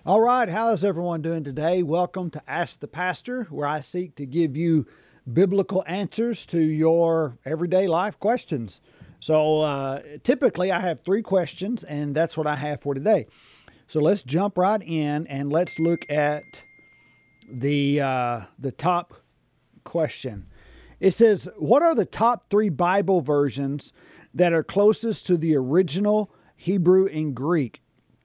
All right, how is everyone doing today? Welcome to Ask the Pastor, where I seek to give you biblical answers to your everyday life questions. So typically I have 3 questions, and that's what I have for today. So let's jump right in and let's look at the top question. It says, what are the top 3 Bible versions that are closest to the original Hebrew and Greek?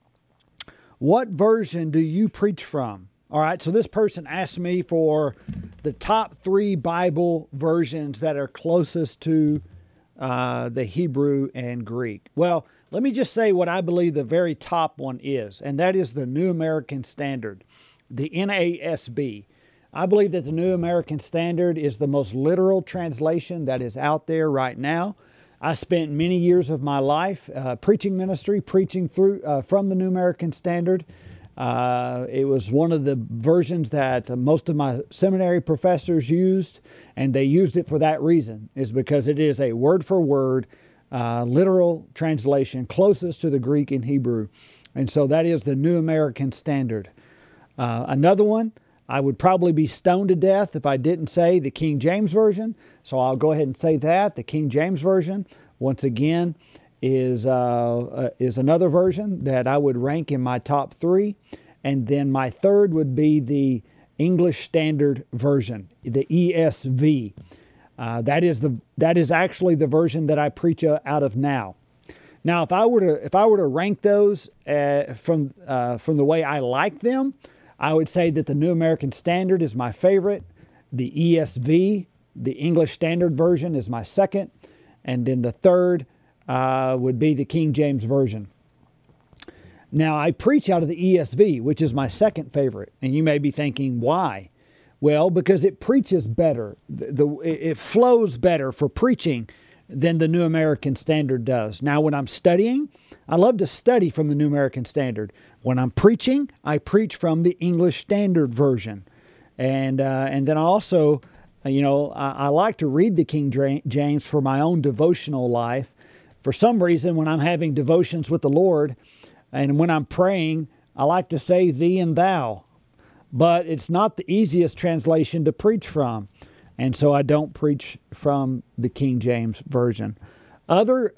What version do you preach from? All right, so this person asked me for the top 3 Bible versions that are closest to the Hebrew and Greek. Well, let me just say what I believe the very top one is, and that is the New American Standard, the NASB. I believe that the New American Standard is the most literal translation that is out there right now. I spent many years of my life preaching ministry, preaching through from the New American Standard. It was one of the versions that most of my seminary professors used, and they used it for that reason, is because it is a word-for-word, literal translation closest to the Greek and Hebrew. And so that is the New American Standard. Another one, I would probably be stoned to death if I didn't say the King James Version. So I'll go ahead and say that. The King James Version, once again, is another version that I would rank in my top 3. And then my third would be the English Standard Version, the ESV. That is actually the version that I preach out of now. Now, if I were to rank those from the way I like them, I would say that the New American Standard is my favorite. The ESV, the English Standard Version, is my second. And then the third would be the King James Version. Now, I preach out of the ESV, which is my second favorite. And you may be thinking, why? Well, because it preaches better. It flows better for preaching than the New American Standard does. Now, when I'm studying, I love to study from the New American Standard. When I'm preaching, I preach from the English Standard Version. And then I also, I like to read the King James for my own devotional life. For some reason, when I'm having devotions with the Lord and when I'm praying, I like to say thee and thou. But it's not the easiest translation to preach from. And so I don't preach from the King James Version. Other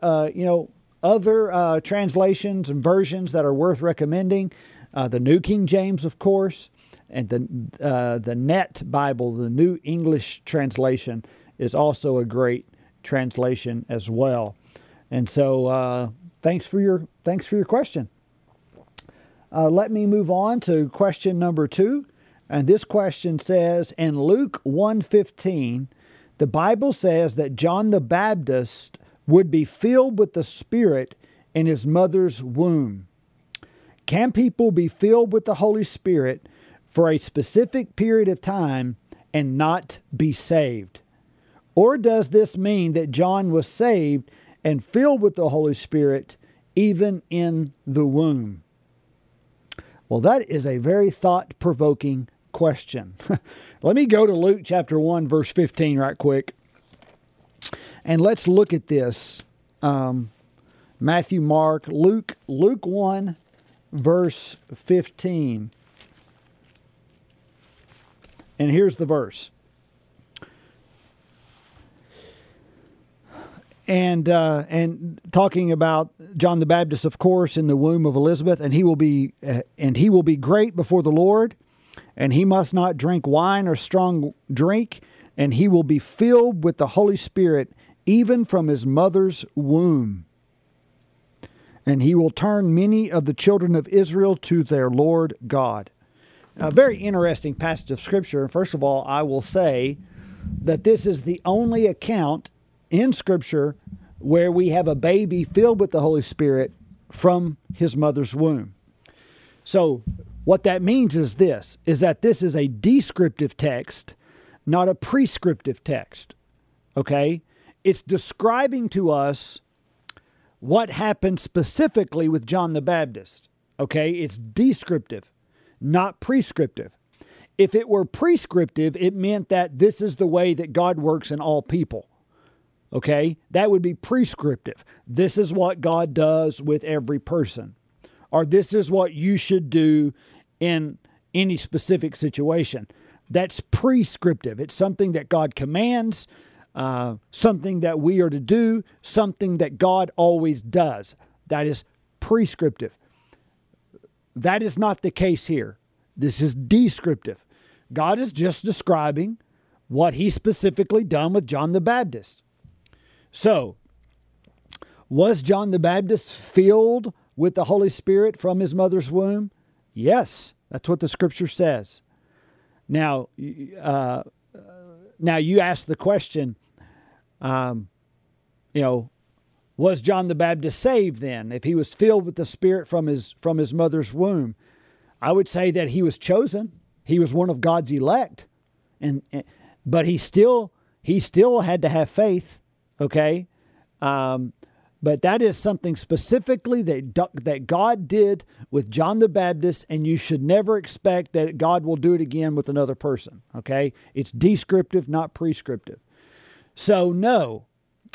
translations and versions that are worth recommending, the New King James, of course, and the Net Bible, the New English Translation, is also a great translation as well. And so, thanks for your question. Let me move on to question number 2. And this question says, in Luke 1:15, the Bible says that John the Baptist would be filled with the Spirit in his mother's womb. Can people be filled with the Holy Spirit for a specific period of time and not be saved? Or does this mean that John was saved and filled with the Holy Spirit even in the womb? Well, that is a very thought-provoking question. Let me go to Luke chapter 1, verse 15 right quick. And let's look at this. Matthew, Mark, Luke 1, verse 15. And here's the verse. And talking about John the Baptist, of course, in the womb of Elizabeth, and he will be great before the Lord, and he must not drink wine or strong drink, and he will be filled with the Holy Spirit even from his mother's womb. And he will turn many of the children of Israel to their Lord God. A very interesting passage of Scripture. First of all, I will say that this is the only account in Scripture where we have a baby filled with the Holy Spirit from his mother's womb. So what that means is that this is a descriptive text, not a prescriptive text. Okay? It's describing to us what happened specifically with John the Baptist. Okay? It's descriptive, not prescriptive. If it were prescriptive, it meant that this is the way that God works in all people. Okay? That would be prescriptive. This is what God does with every person. Or this is what you should do in any specific situation. That's prescriptive. It's something that God commands, something that we are to do, something that God always does. That is prescriptive. That is not the case here. This is descriptive. God is just describing what he specifically done with John the Baptist. So, was John the Baptist filled with the Holy Spirit from his mother's womb? Yes, that's what the scripture says. Now you ask the question, was John the Baptist saved then? If he was filled with the Spirit from his mother's womb, I would say that he was chosen. He was one of God's elect, but he still had to have faith. Okay, but that is something specifically that God did with John the Baptist, and you should never expect that God will do it again with another person. Okay, it's descriptive, not prescriptive. So no.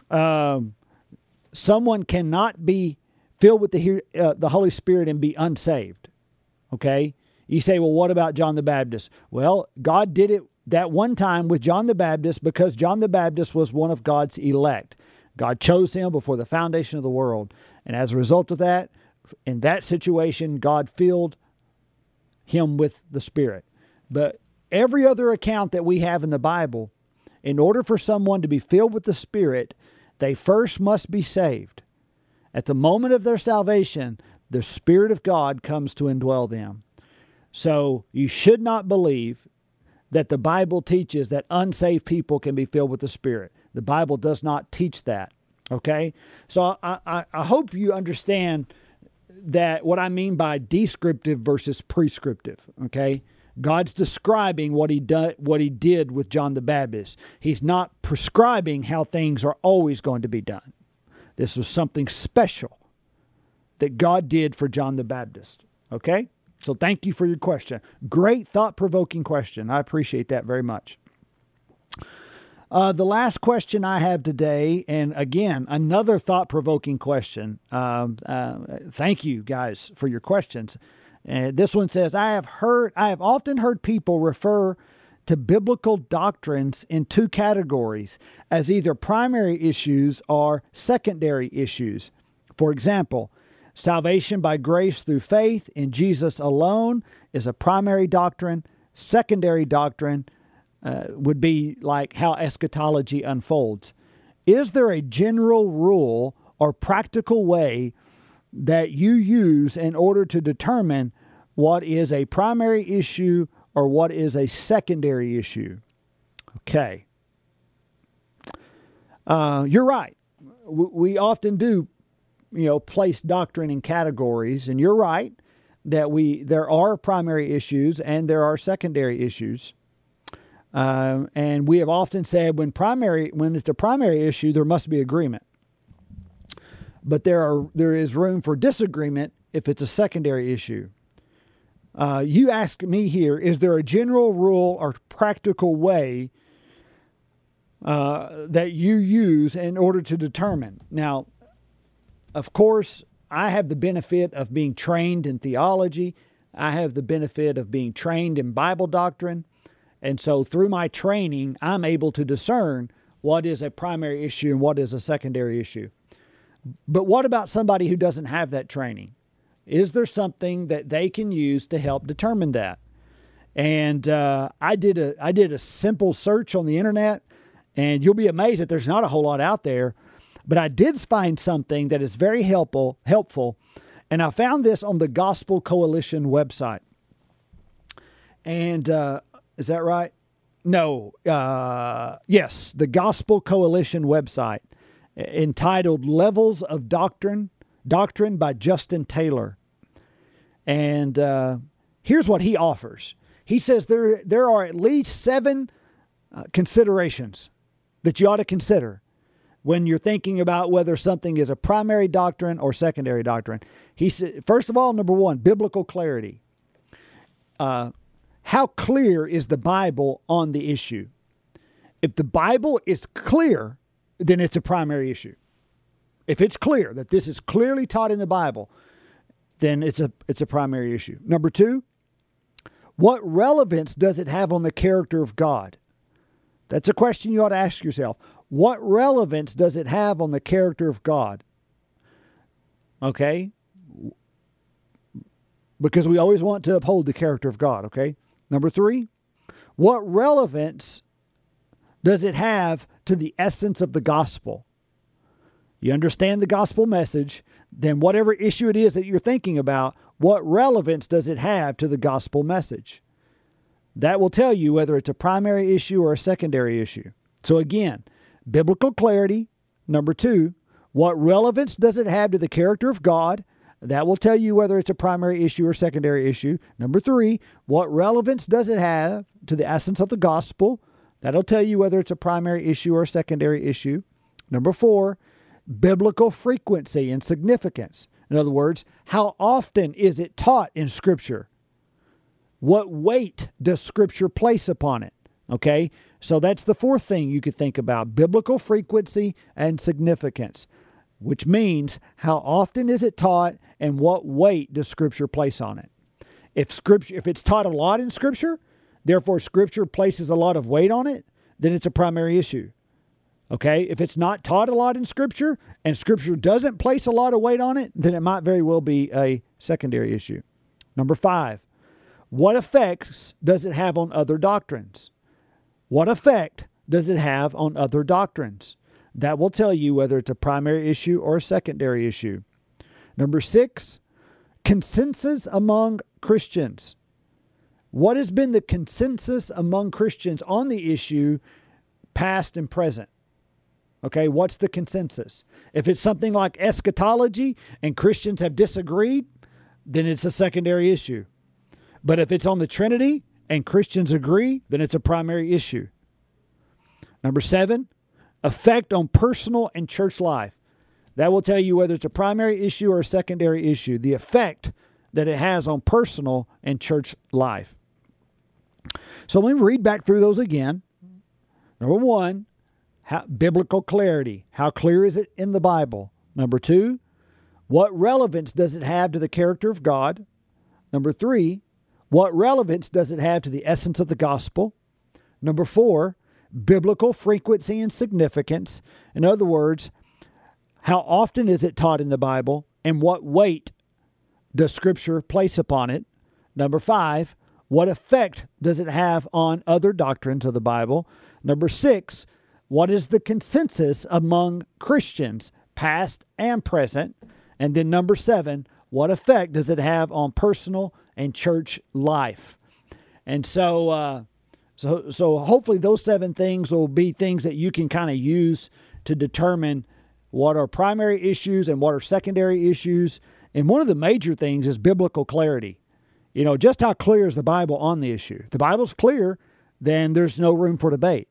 Someone cannot be filled with the Holy Spirit and be unsaved. Okay? You say, well, what about John the Baptist? Well, God did it that one time with John the Baptist because John the Baptist was one of God's elect. God chose him before the foundation of the world. And as a result of that, in that situation, God filled him with the Spirit. But every other account that we have in the Bible, in order for someone to be filled with the Spirit, they first must be saved. At the moment of their salvation, the Spirit of God comes to indwell them. So you should not believe that the Bible teaches that unsaved people can be filled with the Spirit. The Bible does not teach that. Okay? So I hope you understand that what I mean by descriptive versus prescriptive. Okay? God's describing what he did with John the Baptist. He's not prescribing how things are always going to be done. This was something special that God did for John the Baptist. Okay? So thank you for your question. Great thought-provoking question. I appreciate that very much. The last question I have today, and again, another thought-provoking question. Thank you guys for your questions. This one says, I have often heard people refer to biblical doctrines in two categories as either primary issues or secondary issues. For example, salvation by grace through faith in Jesus alone is a primary doctrine. Secondary doctrine would be like how eschatology unfolds. Is there a general rule or practical way that you use in order to determine what is a primary issue or what is a secondary issue? Okay. You're right. We often do, place doctrine in categories, and you're right that there are primary issues and there are secondary issues. And we have often said when it's a primary issue, there must be agreement. But there is room for disagreement if it's a secondary issue. You ask me here, is there a general rule or practical way that you use in order to determine? Now, of course, I have the benefit of being trained in theology. I have the benefit of being trained in Bible doctrine. And so through my training, I'm able to discern what is a primary issue and what is a secondary issue. But what about somebody who doesn't have that training? Is there something that they can use to help determine that? And I did a simple search on the internet, and you'll be amazed that there's not a whole lot out there. But I did find something that is very helpful, and I found this on the Gospel Coalition website. And is that right? No. Yes, the Gospel Coalition website, entitled Levels of Doctrine by Justin Taylor. And here's what he offers. He says there are at least 7 considerations that you ought to consider when you're thinking about whether something is a primary doctrine or secondary doctrine. He said, first of all, number 1, biblical clarity. How clear is the Bible on the issue? If the Bible is clear, then it's a primary issue. If it's clear that this is clearly taught in the Bible, then it's a primary issue. Number 2, What relevance does it have on the character of God? That's a question you ought to ask yourself. What relevance does it have on the character of God? Okay? Because we always want to uphold the character of God, okay? Number 3, what relevance does it have to the essence of the gospel? You understand the gospel message, then whatever issue it is that you're thinking about, what relevance does it have to the gospel message? That will tell you whether it's a primary issue or a secondary issue. So again, biblical clarity. Number 2, what relevance does it have to the character of God? That will tell you whether it's a primary issue or secondary issue. Number 3, what relevance does it have to the essence of the gospel? That'll tell you whether it's a primary issue or a secondary issue. Number 4, biblical frequency and significance. In other words, how often is it taught in Scripture? What weight does Scripture place upon it? Okay, so that's the 4th thing you could think about, biblical frequency and significance, which means how often is it taught and what weight does Scripture place on it. If it's taught a lot in Scripture, therefore Scripture places a lot of weight on it, then it's a primary issue. Okay, if it's not taught a lot in Scripture and Scripture doesn't place a lot of weight on it, then it might very well be a secondary issue. Number 5, what effects does it have on other doctrines? What effect does it have on other doctrines? That will tell you whether it's a primary issue or a secondary issue. Number 6, consensus among Christians. What has been the consensus among Christians on the issue, past and present? Okay, what's the consensus? If it's something like eschatology and Christians have disagreed, then it's a secondary issue. But if it's on the Trinity and Christians agree, then it's a primary issue. Number 7, effect on personal and church life. That will tell you whether it's a primary issue or a secondary issue, the effect that it has on personal and church life. So let me read back through those again. Number 1, biblical clarity. How clear is it in the Bible? Number 2, what relevance does it have to the character of God? Number 3, what relevance does it have to the essence of the gospel? Number 4, biblical frequency and significance. In other words, how often is it taught in the Bible and what weight does Scripture place upon it? Number 5, what effect does it have on other doctrines of the Bible? Number 6, what is the consensus among Christians, past and present? And then number 7, what effect does it have on personal and church life? And so hopefully those 7 things will be things that you can kind of use to determine what are primary issues and what are secondary issues. And one of the major things is biblical clarity. You know, just how clear is the Bible on the issue? If the Bible's clear, then there's no room for debate.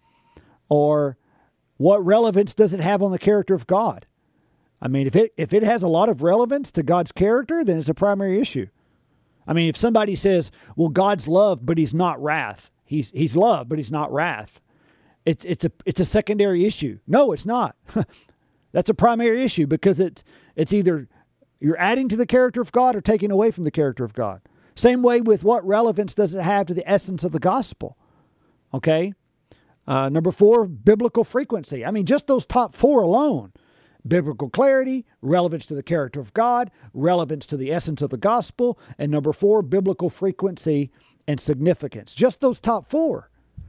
Or what relevance does it have on the character of God? I mean, if it has a lot of relevance to God's character, then it's a primary issue. I mean, if somebody says, well, God's love, but he's not wrath. He's love, but he's not wrath. It's a secondary issue. No, it's not. That's a primary issue because it's either you're adding to the character of God or taking away from the character of God. Same way with what relevance does it have to the essence of the gospel? Okay? Number 4, biblical frequency. I mean, just those top 4 alone. Biblical clarity, relevance to the character of God, relevance to the essence of the gospel, and number 4, biblical frequency and significance. Just those top 4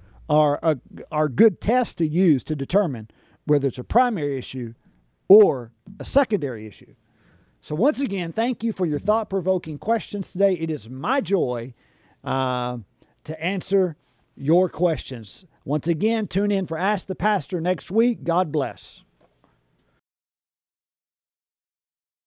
are good tests to use to determine whether it's a primary issue or a secondary issue. So once again, thank you for your thought-provoking questions today. It is my joy to answer your questions. Once again, tune in for Ask the Pastor next week. God bless.